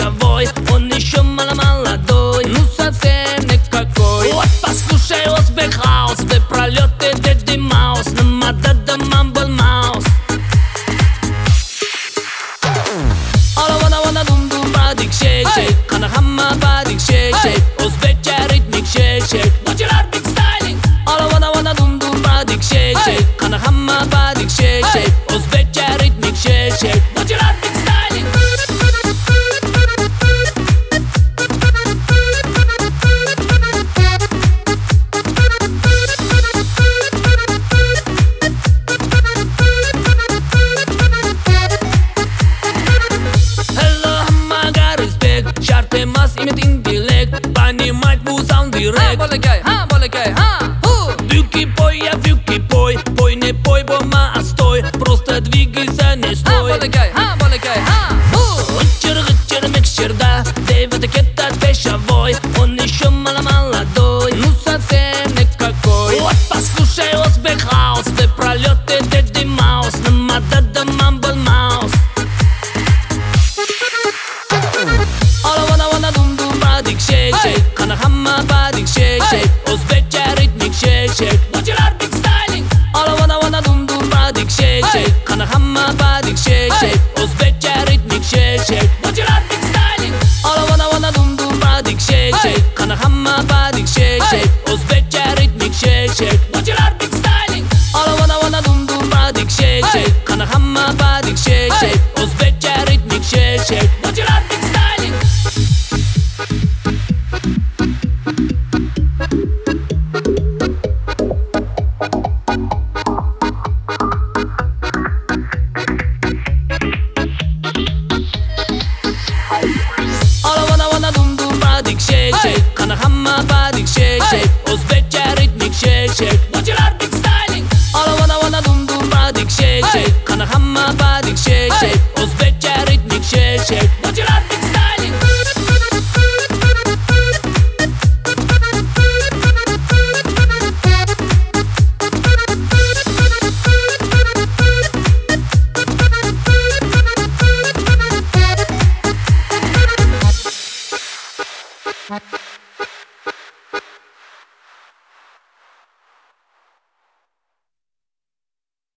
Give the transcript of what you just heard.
пешавой, он еще мало-молодой, ну совсем никакой. Вот послушай Узбек хаус, вы пролеты Дэдди Маус, на Мадада Мамбл Маус. All I wanna dum dum badik shake shake, kana hamma badik shake shake, Uzbekçe ritmik shake shake, Bacılar big styling. All I wanna dum dum badik shake shake, kana hamma badik shake shake, Uzbekçe ritmik shake shake, Bacılar big styling. Шарт эмас имеет интеллект, понимать вузан директ. Болегай, Вюки пой, я вюки пой, пой не пой, бома, а стой, просто двигайся, не стой. Гычер, микшерда, Дэвид Кетта пешавой, он еще мало-молодой, ну совсем никакой. Вот послушай Узбек хаус, вы пролеты Дэдди Маус, на Мадада Мамбл Маус. Badik shake shake, kana hamma badik shake shake, Uzbekçe ritmik shake shake, Bacılar big styling. All I wanna dum dum badik shake shake, kana hamma badik shake shake, Uzbekçe ritmik shake shake, Bacılar big styling. All I wanna dum dum badik shake shake, kana hamma badik shake shake, Uzbekçe ritmik shake shake, Bacılar big styling. All I wanna dum dum badik shake shake, kana hamma badik shake shake, Uzbekçe ritmik shake shake, Bacılar big styling. Shake shake, kana hamma badik shake shake, Uzbekçe ritmik shake shake, Bacılar big styling. All I wanna dum dum badik shake shake, kana hamma badik shake shake, Uzbekçe ritmik shake shake.